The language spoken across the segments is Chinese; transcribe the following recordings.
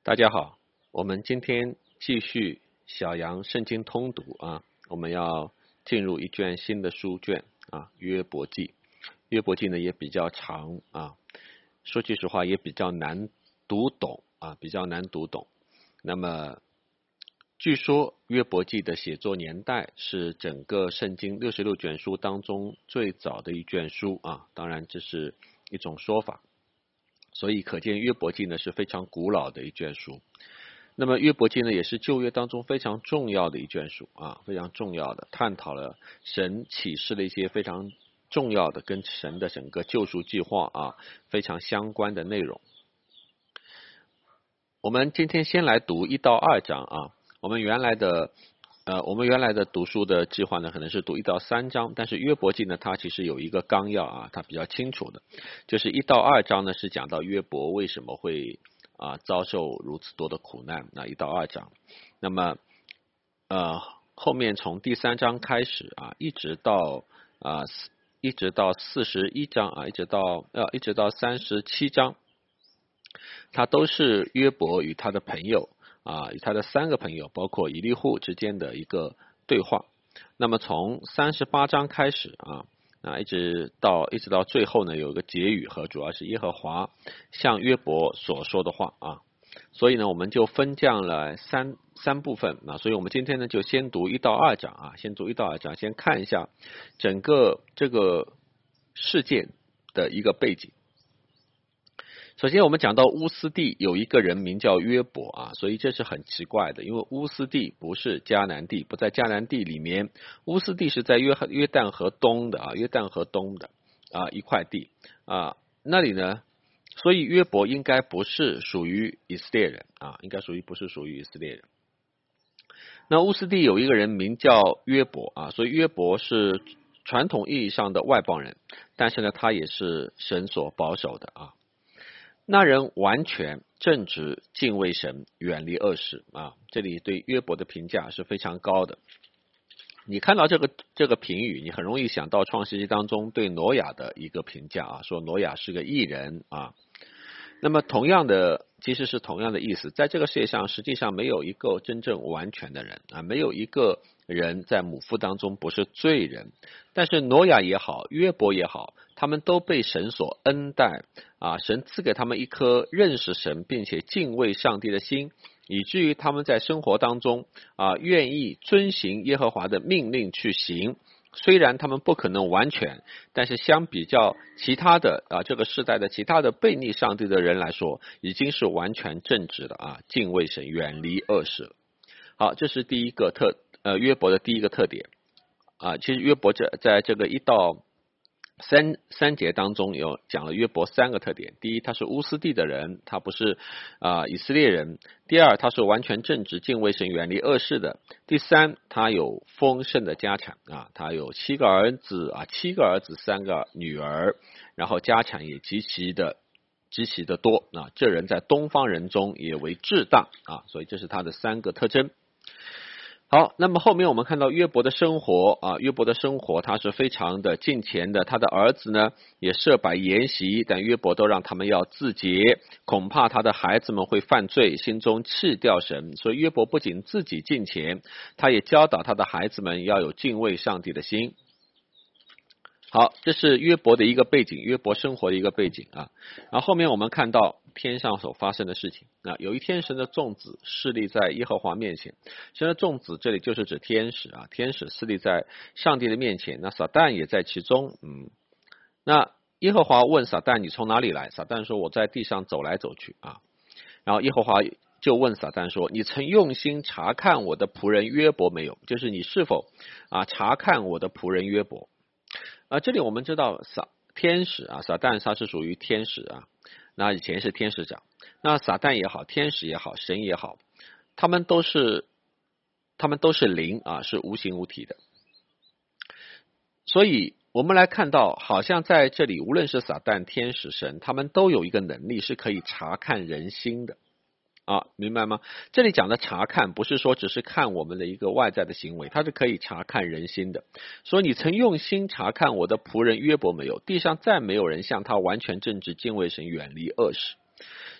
大家好，我们今天继续小羊圣经通读啊，我们要进入一卷新的书卷啊，约伯记。约伯记呢也比较长啊，说句实话也比较难读懂啊，比较难读懂。那么据说约伯记的写作年代是整个圣经66卷书当中最早的一卷书啊，当然这是一种说法。所以可见约伯记呢是非常古老的一卷书。那么约伯记呢也是旧约当中非常重要的一卷书啊，非常重要的，探讨了神启示的一些非常重要的跟神的整个救赎计划啊非常相关的内容。我们今天先来读1到2章啊，我们原来的读书的计划呢，可能是读1到3章，但是约伯记呢，它其实有一个纲要啊，它比较清楚的，就是1到2章呢是讲到约伯为什么会遭受如此多的苦难，那1到2章，那么后面从第3章开始啊，一直到41章啊，一直到37章，它都是约伯与他的朋友与他的3个朋友，包括以利户之间的一个对话。那么从38章开始一直到最后呢，有一个结语和主要是耶和华向约伯所说的话啊。所以呢，我们就分这样了三部分啊。所以我们今天呢，就先读1到2章啊，先读1到2章，先看一下整个这个事件的一个背景。首先我们讲到乌斯地有一个人名叫约伯啊，所以这是很奇怪的，因为乌斯地不是迦南地，不在迦南地里面，乌斯地是在约旦河东的一块地啊，那里呢，所以约伯应该不是属于以色列人啊，不是属于以色列人。那乌斯地有一个人名叫约伯啊，所以约伯是传统意义上的外邦人，但是呢，他也是神所保守的啊。那人完全正直，敬畏神，远离恶事啊！这里对约伯的评价是非常高的。你看到这个评语，你很容易想到创世纪当中对挪亚的一个评价啊，说挪亚是个义人啊。那么其实是同样的意思，在这个世界上实际上没有一个真正完全的人啊，没有一个人在母腹当中不是罪人。但是挪亚也好，约伯也好，他们都被神所恩待啊，神赐给他们一颗认识神并且敬畏上帝的心，以至于他们在生活当中愿意遵行耶和华的命令去行。虽然他们不可能完全，但是相比较其他的这个世代的其他的悖逆上帝的人来说，已经是完全正直的敬畏神，远离恶事了。好，这是第一个约伯的第一个特点其实约伯在这个1到3节当中有讲了约伯3个特点。第一，他是乌斯地的人，他不是以色列人。第二，他是完全正直，敬畏神，远离恶事的。第三，他有丰盛的家产他有7个儿子3个女儿，然后家产也极其的多这人在东方人中也为至大所以这是他的3个特征。好，那么后面我们看到约伯的生活他是非常的敬虔的，他的儿子呢也设摆筵席，但约伯都让他们要自洁，恐怕他的孩子们会犯罪，心中弃掉神，所以约伯不仅自己敬虔，他也教导他的孩子们要有敬畏上帝的心。好，这是约伯的一个背景，约伯生活的一个背景然后后面我们看到天上所发生的事情有一天神的众子侍立在耶和华面前，神的众子这里就是指天使天使侍立在上帝的面前，那撒旦也在其中那耶和华问撒旦，你从哪里来？撒旦说，我在地上走来走去然后耶和华就问撒旦说，你曾用心查看我的仆人约伯没有？就是你是否查看我的仆人约伯这里我们知道天使撒旦他是属于天使那以前是天使长，那撒旦也好，天使也好，神也好，他们都是灵是无形无体的。所以我们来看到，好像在这里无论是撒旦、天使、神，他们都有一个能力是可以查看人心的明白吗？这里讲的查看不是说只是看我们的一个外在的行为，它是可以查看人心的。所以你曾用心查看我的仆人约伯没有？地上再没有人像他完全正直，敬畏神，远离恶事。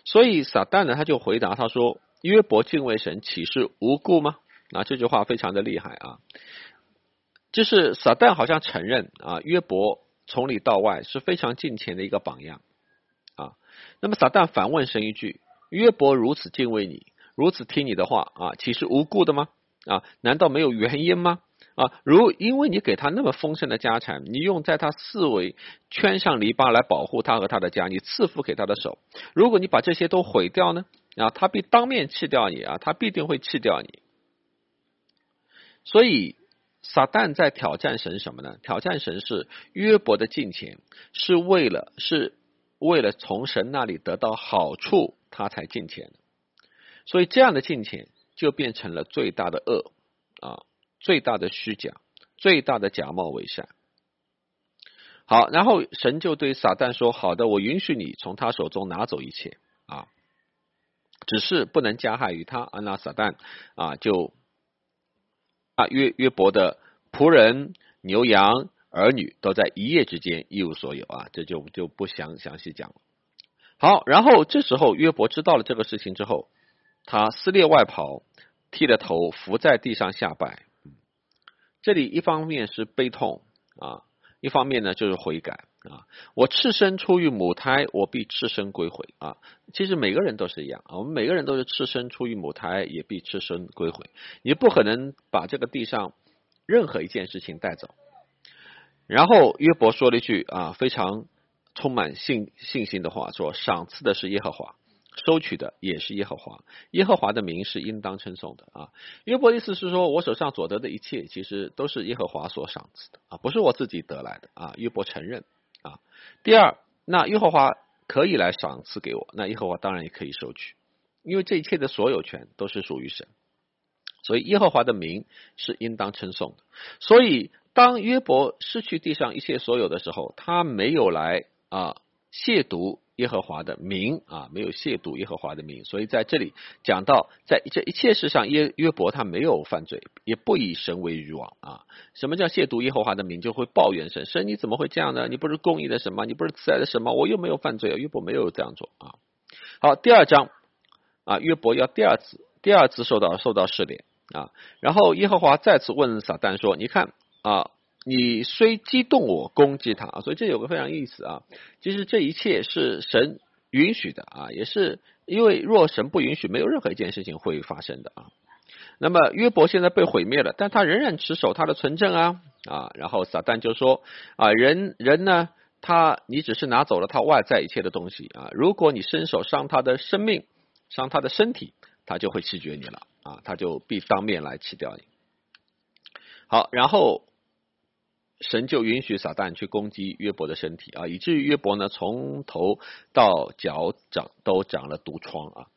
所以撒旦呢，他就回答他说：约伯敬畏神，岂是无故吗？这句话非常的厉害啊，就是撒旦好像承认约伯从里到外是非常敬虔的一个榜样啊。那么撒旦反问神一句：约伯如此敬畏你，如此听你的话岂是无故的吗？难道没有原因吗？因为你给他那么丰盛的家产，你用在他四围圈上篱笆来保护他和他的家，你赐福给他的手，如果你把这些都毁掉呢？他必当面弃掉你他必定会弃掉你。所以撒旦在挑战神什么呢？挑战神是约伯的敬虔是为了从神那里得到好处，他才敬虔。所以这样的敬虔就变成了最大的恶最大的虚假，最大的假冒伪善。好，然后神就对撒旦说：好的，我允许你从他手中拿走一切只是不能加害于他。那撒旦就约伯的仆人、牛羊、儿女都在一夜之间一无所有这就不详细讲了。好，然后这时候约伯知道了这个事情之后，他撕裂外袍，剃了头，伏在地上下拜。这里一方面是悲痛一方面呢就是悔改我赤身出于母胎，我必赤身归回其实每个人都是一样我们每个人都是赤身出于母胎，也必赤身归回。你不可能把这个地上任何一件事情带走。然后约伯说了一句非常充满信心的话，说：赏赐的是耶和华，收取的也是耶和华，耶和华的名是应当称颂的约伯的意思是说，我手上所得的一切其实都是耶和华所赏赐的不是我自己得来的约伯承认第二，那耶和华可以来赏赐给我，那耶和华当然也可以收取，因为这一切的所有权都是属于神，所以耶和华的名是应当称颂的。所以当约伯失去地上一切所有的时候，他没有来亵渎耶和华的名没有亵渎耶和华的名。所以在这里讲到，在这一切事上约伯他没有犯罪，也不以神为愚妄什么叫亵渎耶和华的名？就会抱怨神，神你怎么会这样呢？你不是公义的神吗？你不是慈爱的神吗？我又没有犯罪约伯没有这样做好，第二章约伯要第二次受到试炼然后耶和华再次问撒旦说：你看你虽激动我攻击他所以这有个非常意思其实这一切是神允许的也是因为若神不允许，没有任何一件事情会发生的那么约伯现在被毁灭了，但他仍然持守他的纯正然后撒旦就说人呢，你只是拿走了他外在一切的东西如果你伸手伤他的生命，伤他的身体，他就会弃绝你了他就必当面来弃掉你。好，然后神就允许撒旦去攻击约伯的身体以至于约伯呢从头到脚都长了毒疮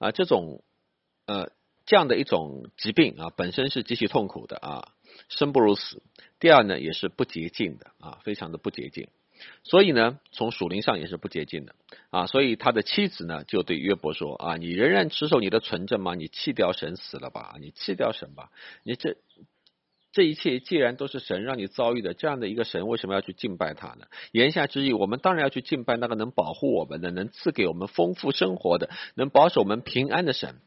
这样的一种疾病本身是极其痛苦的生不如死。第二呢，也是不洁净的非常的不洁净。所以呢，从属灵上也是不洁净的所以他的妻子呢就对约伯说你仍然持守你的纯正吗？你弃掉神死了吧？你弃掉神吧？你这一切既然都是神让你遭遇的，这样的一个神为什么要去敬拜他呢？言下之意，我们当然要去敬拜那个能保护我们的，能赐给我们丰富生活的，能保守我们平安的神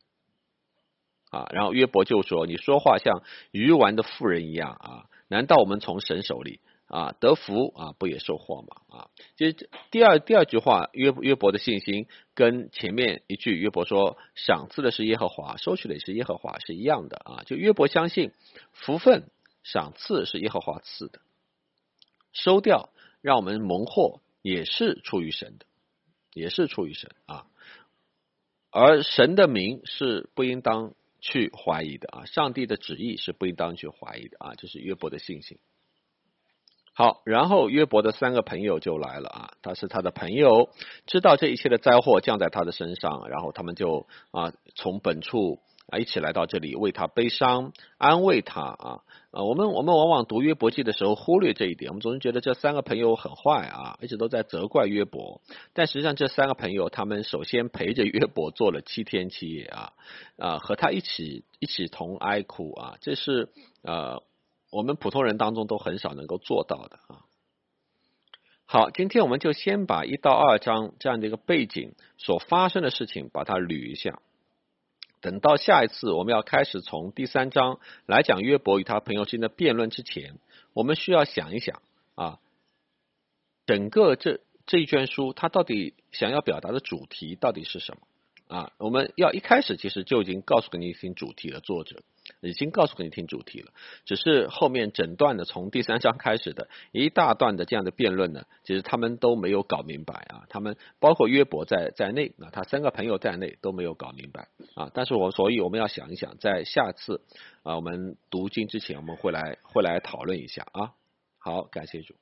然后约伯就说：你说话像愚顽的妇人一样难道我们从神手里得福不也受祸吗其实第二句话约伯的信心跟前面一句约伯说赏赐的是耶和华，收取的也是耶和华是一样的就约伯相信福分赏赐是耶和华赐的，收掉让我们蒙获也是出于神的，也是出于神而神的名是不应当去怀疑的上帝的旨意是不应当去怀疑的这是约伯的信心。好，然后约伯的三个朋友就来了他是他的朋友，知道这一切的灾祸降在他的身上，然后他们就从本处一起来到这里为他悲伤，安慰他我们往往读约伯记的时候忽略这一点，我们总是觉得这三个朋友很坏一直都在责怪约伯，但实际上这三个朋友他们首先陪着约伯做了7天7夜和他一起同哀哭这是我们普通人当中都很少能够做到的好，今天我们就先把1到2章这样的一个背景所发生的事情把它捋一下。等到下一次我们要开始从第3章来讲约伯与他朋友之间的辩论之前，我们需要想一想啊，整个这一卷书它到底想要表达的主题到底是什么啊？我们要一开始其实就已经告诉给你听主题了，作者已经告诉给你听主题了，只是后面整段的从第3章开始的一大段的这样的辩论呢，其实他们都没有搞明白啊，他们包括约伯在内啊，他3个朋友在内都没有搞明白啊。但是所以我们要想一想，在下次啊我们读经之前，我们会来讨论一下啊。好，感谢主。